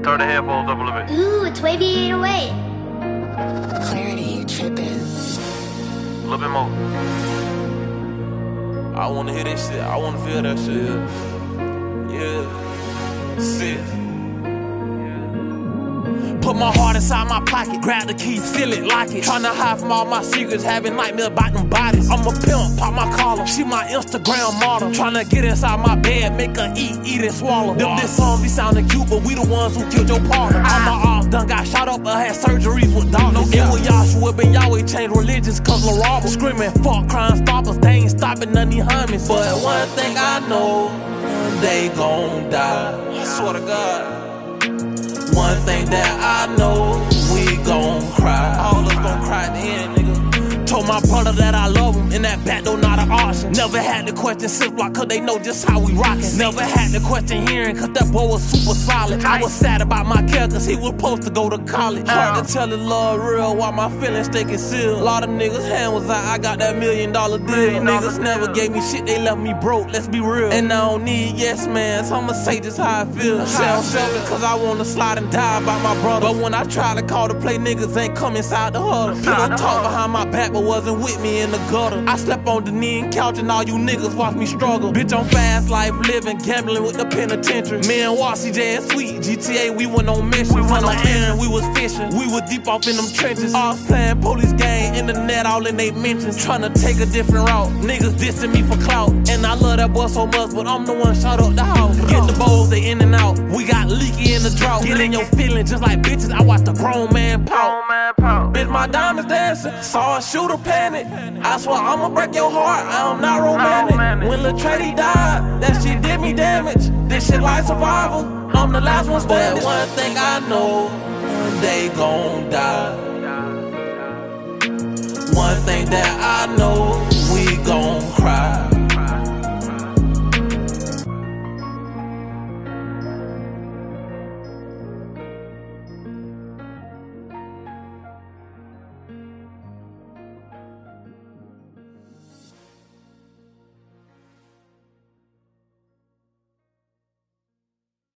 Turn the headphones up a little bit. Ooh, it's wavy 808. Clarity tripping. A little bit more. I wanna hear that shit. I wanna feel that shit. Yeah. Sit. Put my heart inside my pocket, grab the key, feel it, lock it. Tryna hide from all my secrets, having nightmares about them bodies. I'm a pimp, pop my collar. She my Instagram model. Tryna get inside my bed, make her eat and swallow. Them this song be sounding cute, but we the ones who killed your partner. All my arms done got shot up or had surgeries with doctors. And with Yahshua and Yahweh changed religions cause LaRaba. Screaming, fuck crime stoppers, they ain't stopping none of these homies. But one thing I know, they gon' die. I swear to God. One thing that I know, we gon' cry. All of us gon' cry at the end, nigga. Told my brother that I love him, and that back door not an option. Never had to question Ziploc, cause they know just how we rockin'. Never had to question hearing, cause that boy was super solid. I was sad about my care, cause he was supposed to go to college. Hard to tell his love real, while my feelings stay concealed. A lot of niggas' hand was out, I got that $1 million deal. Niggas never gave me shit, they left me broke, let's be real. And I don't need yes man, so I'ma say just how I feel. I sound selfish, cause I wanna slide and die about my brother. But when I try to call to play, niggas ain't come inside the huddle. People talk behind my back, but wasn't with me in the gutter. I slept on the knee and couch and all you niggas watch me struggle. Bitch, I'm fast life living, gambling with the penitentiary. Me and Wassy J and Sweet, GTA, we went on missions. We went on errands, we was fishing. We was deep off in them trenches. I was playing police game, internet all in they mentions. Tryna take a different route. Niggas dissing me for clout. And I love that boy so much, but I'm the one shot up the house. Get the bowls, they in and out. We got leaky in the drought. Get in your feelings just like bitches. I watch the grown man pout. Bitch, my diamonds dancing. Saw a shooter panic. I swear I'ma break your heart. I'm not romantic. When Lil Trady died, that shit did me damage. This shit like survival. I'm the last one standing. But one thing I know, they gon' die. One thing that I know, we gon'